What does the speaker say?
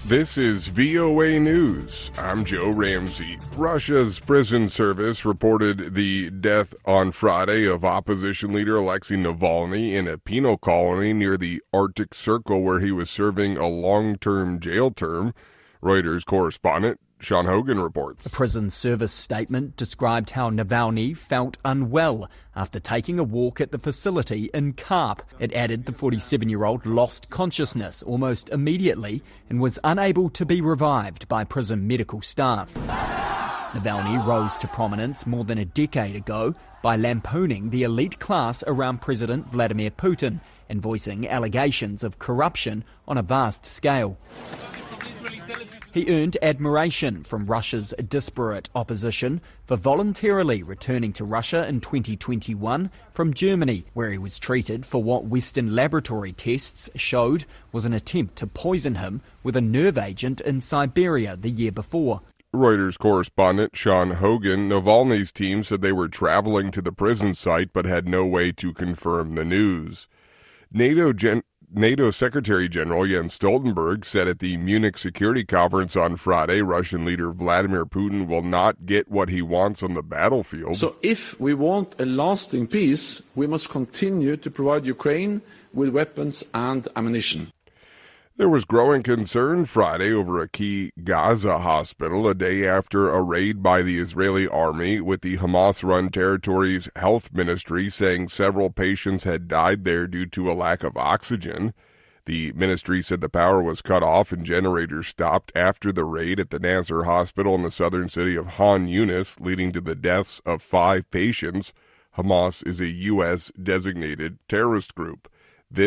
This is VOA News. I'm Joe Ramsey. Russia's prison service reported the death on Friday of opposition leader Alexei Navalny in a penal colony near the Arctic Circle where he was serving a long-term jail term. Reuters correspondent Sean Hogan reports. The prison service statement described how Navalny felt unwell after taking a walk at the facility in Karp. It added the 47-year-old lost consciousness almost immediately and was unable to be revived by prison medical staff. Navalny rose to prominence more than a decade ago by lampooning the elite class around President Vladimir Putin and voicing allegations of corruption on a vast scale. He earned admiration from Russia's disparate opposition for voluntarily returning to Russia in 2021 from Germany, where he was treated for what Western laboratory tests showed was an attempt to poison him with a nerve agent in Siberia the year before. Reuters correspondent Sean Hogan. Navalny's team said they were traveling to the prison site but had no way to confirm the news. NATO Secretary General Jens Stoltenberg said at the Munich Security Conference on Friday, Russian leader Vladimir Putin will not get what he wants on the battlefield. So if we want a lasting peace, we must continue to provide Ukraine with weapons and ammunition. There was growing concern Friday over a key Gaza hospital a day after a raid by the Israeli army, with the Hamas-run territory's health ministry saying several patients had died there due to a lack of oxygen. The ministry said the power was cut off and generators stopped after the raid at the Nasser hospital in the southern city of Han Yunis, leading to the deaths of 5 patients. Hamas is a U.S. designated terrorist group.